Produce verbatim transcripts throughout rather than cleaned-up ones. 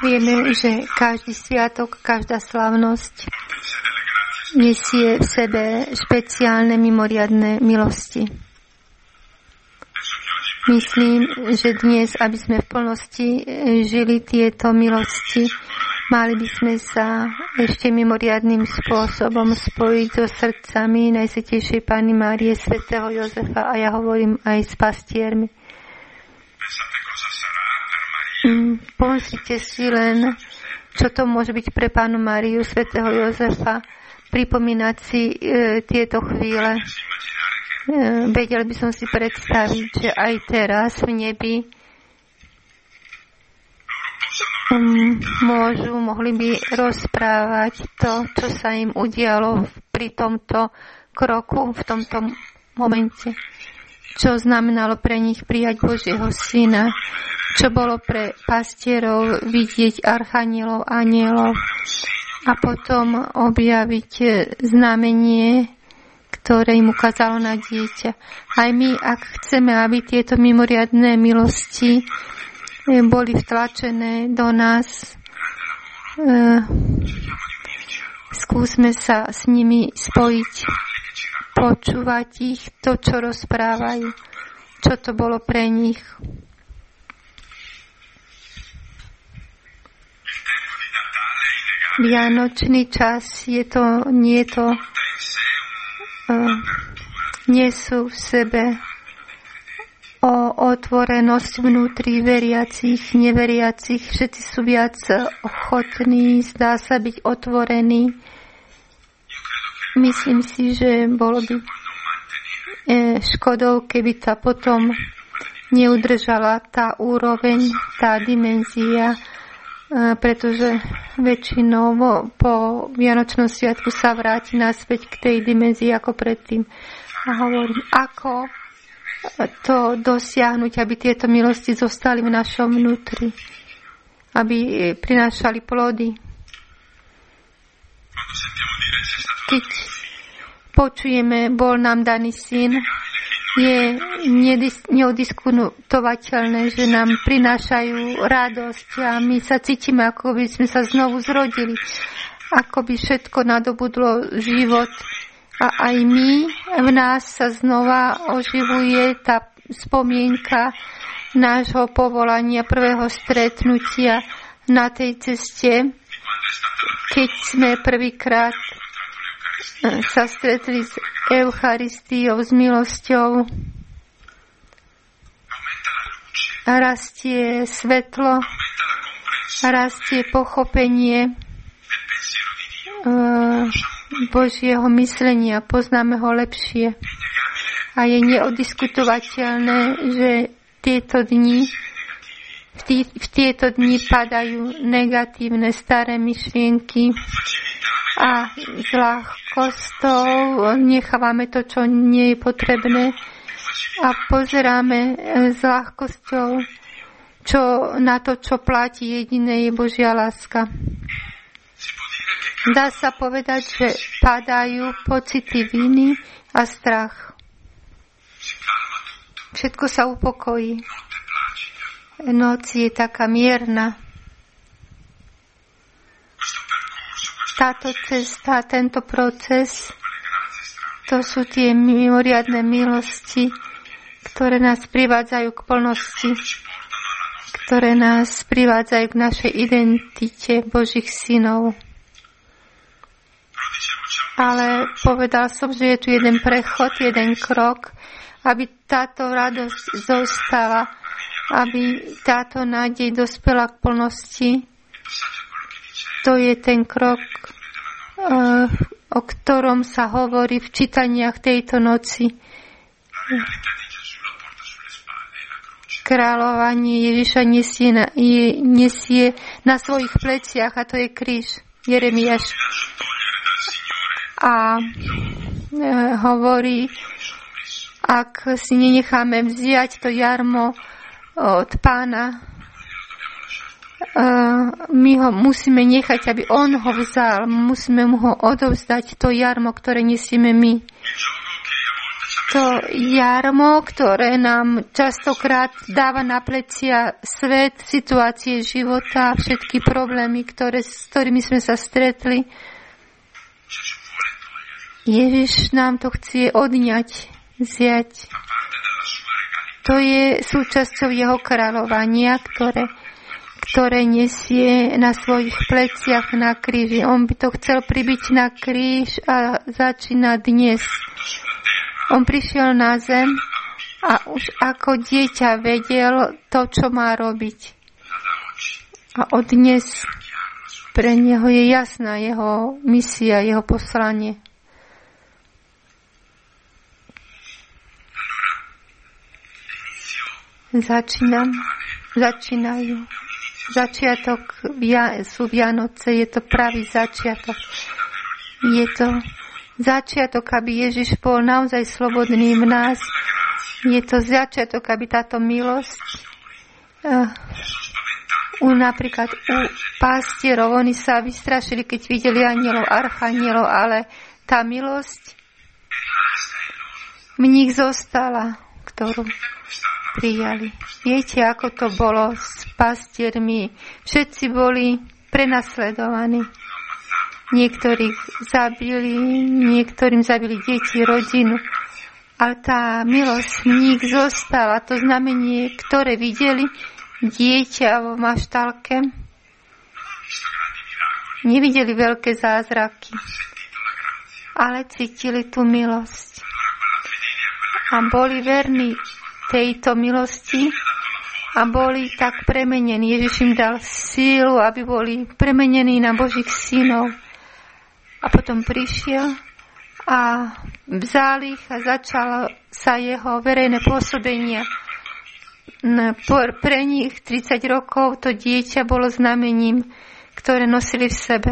Vieme, že každý sviatok, každá slávnosť nesie v sebe špeciálne mimoriadne milosti. Myslím, že dnes, aby sme v plnosti žili tieto milosti, mali by sme sa ešte mimoriadnym spôsobom spojiť so srdcami Najsvätejšej Panny Márie, svätého Jozefa, a ja hovorím aj s pastiermi. Pomyslite si len, čo to môže byť pre Pannu Máriu, svätého Jozefa, pripomínať si e, tieto chvíle. E, vedel by som si predstaviť, že aj teraz v nebi um, môžu, mohli by rozprávať to, čo sa im udialo pri tomto kroku, v tomto momente. Čo znamenalo pre nich prijať Božieho Syna, čo bolo pre pastierov vidieť archanielov, anielov a potom objaviť znamenie, ktoré im ukázalo na dieťa. Aj my, ak chceme, aby tieto mimoriadne milosti boli vtlačené do nás, skúsme sa s nimi spojiť, počúvať ich, to, čo rozprávajú, čo to bolo pre nich. Vianočný čas je to, nie je to, uh, nie sú v sebe o otvorenosť vnútri veriacich, neveriacich. Všetci sú viac ochotní, zdá sa byť otvorení. Myslím si, že bolo by škodou, keby tá potom neudržala tá úroveň, tá dimenzia, pretože väčšinou po Vianočnom sviatku sa vráti naspäť k tej dimenzii ako predtým. A hovorím, ako to dosiahnuť, aby tieto milosti zostali v našom vnútri, aby prinášali plody. Keď počujeme, bol nám daný syn, je neodiskutovateľné, že nám prinášajú radosť a my sa cítime, ako by sme sa znovu zrodili, ako by všetko nadobudlo život. A aj my, v nás sa znova oživuje tá spomienka nášho povolania, prvého stretnutia na tej ceste, keď sme prvýkrát sa stretli s Eucharistiou, s milosťou. Rastie svetlo, rastie pochopenie Božieho myslenia, poznáme ho lepšie. A je neodiskutovateľné, že tieto dni, v, tý, v tieto dni padajú negatívne staré myšlienky a s ľahkosťou nechávame to, čo nie je potrebné a pozeráme s ľahkosťou čo, na to, čo platí jediné je Božia láska. Dá sa povedať, že padajú pocity viny a strach. Všetko sa upokojí. Noc je taká mierna. Táto cesta, tento proces, to sú tie mimoriadne milosti, ktoré nás privádzajú k plnosti, ktoré nás privádzajú k našej identite Božích synov. Ale povedal som, že je tu jeden prechod, jeden krok, aby táto radosť zostala, aby táto nádej dospela k plnosti. To je ten krok, o ktorom sa hovorí v čítaniach tejto noci. Kráľovanie Ježiša nesie na, je, nesie na svojich pleciach a to je kríž. Jeremiáš. A e, hovorí, ak si nenecháme vziať to jarmo od Pána, e, my ho musíme nechať, aby on ho vzal. Musíme mu ho odovzdať, to jarmo, ktoré nesieme my. to jarmo, ktoré nám častokrát dáva na plecia svet, situácie života, všetky problémy, ktoré, s ktorými sme sa stretli. Ježiš nám to chce odňať, vziať. To je súčasťou jeho kráľovania, ktoré, ktoré nesie na svojich pleciach na kríži. On by to chcel pribiť na kríž a začína dnes. On prišiel na zem a už ako dieťa vedel to, čo má robiť. A od dnes pre neho je jasná jeho misia, jeho poslanie. Začínam, začínajú. Začiatok sú Vianoce, je to pravý začiatok. Je to začiatok, aby Ježiš bol naozaj slobodný v nás. Je to začiatok, aby táto milosť uh, u, napríklad u pastierov, oni sa vystrašili, keď videli anielov, archanielov, ale tá milosť v nich zostala, ktorú prijali. Viete, ako to bolo s pastiermi? Všetci boli prenasledovaní. Niektorých zabili, niektorým zabili deti, rodinu. Ale tá milosť v nich zostala. To znamenie, ktoré videli dieťa vo maštálke, nevideli veľké zázraky, ale cítili tú milosť. A boli verní tejto milosti a boli tak premenení. Ježiš im dal sílu, aby boli premenení na Božích synov. A potom prišiel a vzal ich a začalo sa jeho verejné pôsobenie. Pre nich tridsať rokov to dieťa bolo znamením, ktoré nosili v sebe.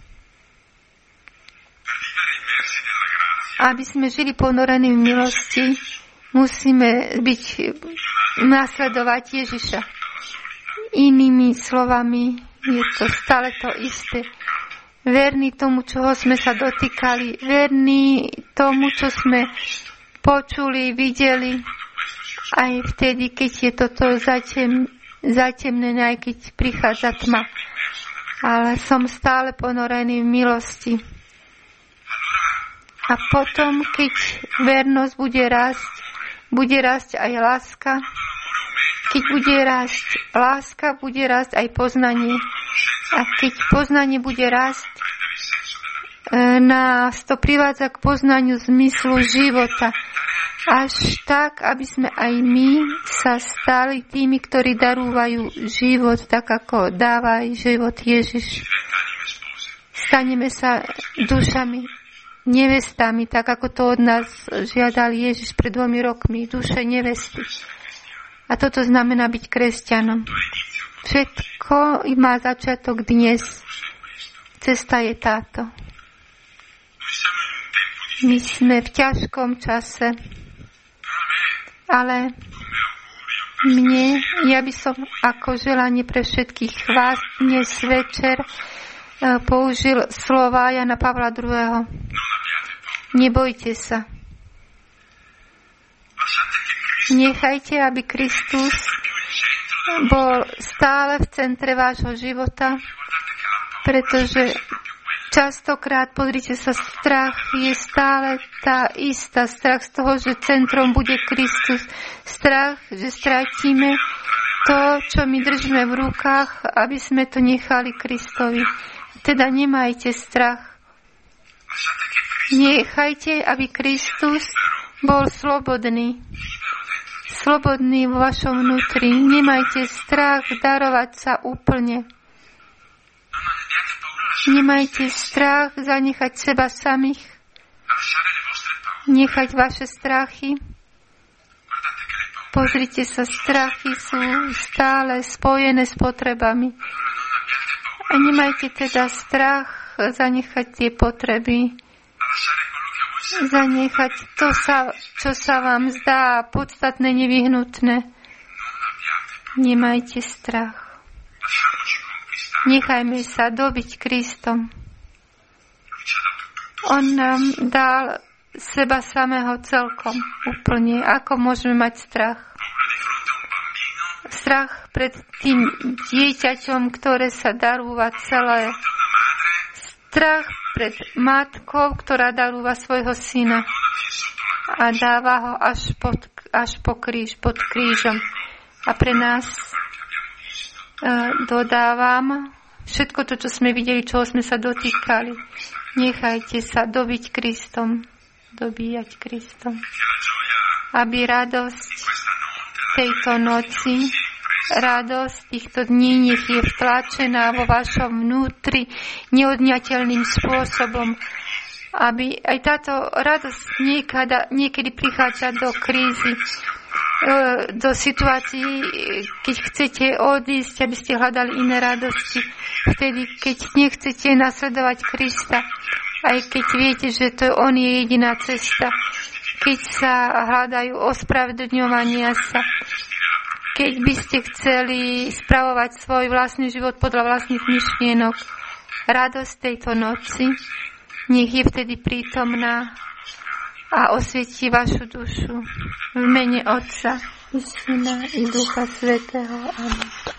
Aby sme žili ponorení v milosti, musíme byť, nasledovať Ježiša. Inými slovami, je to stále to isté. Verní tomu, čoho sme sa dotýkali, verní tomu, čo sme počuli, videli, aj vtedy, keď je toto zatem, zatemnené, aj keď prichádza tma. Ale som stále ponorený v milosti. A potom, keď vernosť bude rásť, bude rásť aj láska. Keď bude rásť láska, bude rásť aj poznanie. A keď poznanie bude rásť, nás to privádza k poznaniu zmyslu života. Až tak, aby sme aj my sa stali tými, ktorí darúvajú život, tak ako dáva aj život Ježiš. Staneme sa dušami, nevestami, tak ako to od nás žiadal Ježiš pred dvomi rokmi, duše nevesty. A toto znamená byť kresťanom. Všetko má začiatok dnes. Cesta je táto. My sme v ťažkom čase, ale mne, ja by som ako želanie pre všetkých vás dnes večer použil slova Jana Pavla druhého. Nebojte sa. Nechajte, aby Kristus bol stále v centre vášho života, pretože častokrát, pozrite sa, strach je stále tá istá. Strach z toho, že centrom bude Kristus. Strach, že stratíme to, čo my držíme v rukách, aby sme to nechali Kristovi. Teda nemajte strach. Nechajte, aby Kristus bol slobodný. Slobodný vo vašom vnútri. Nemajte strach darovať sa úplne. Nemajte strach zanechať seba samých. Nechať vaše strachy. Pozrite sa, strachy sú stále spojené s potrebami. A nemajte teda strach zanechať tie potreby. Zanechať to, sa, čo sa vám zdá podstatné, nevyhnutné. Nemajte strach. Nechajme sa dobiť Kristom. On nám dal seba samého celkom, úplne. Ako môžeme mať strach? Strach pred tým dieťaťom, ktoré sa darúva celé. Strach pred matkou, ktorá darúva svojho syna a dáva ho až, pod, až po kríž, pod krížom. A pre nás uh, dodávam všetko to, čo sme videli, čoho sme sa dotýkali. Nechajte sa dobiť Kristom, dobíjať Kristom. Aby radosť tejto noci, radosť týchto dní nech je vtlačená vo vašom vnútri neodňateľným spôsobom, aby aj táto radosť niekada, niekedy prichádza do krízy, do situácií, keď chcete odísť, aby ste hľadali iné radosti, vtedy, keď nechcete nasledovať Krista, aj keď viete, že to On je jediná cesta, keď sa hľadajú ospravedlňovania sa, keď by ste chceli spravovať svoj vlastný život podľa vlastných myšlienok. Radosť tejto noci nech je vtedy prítomná a osvietí vašu dušu v mene Otca i Syna i Ducha Svätého. Amen.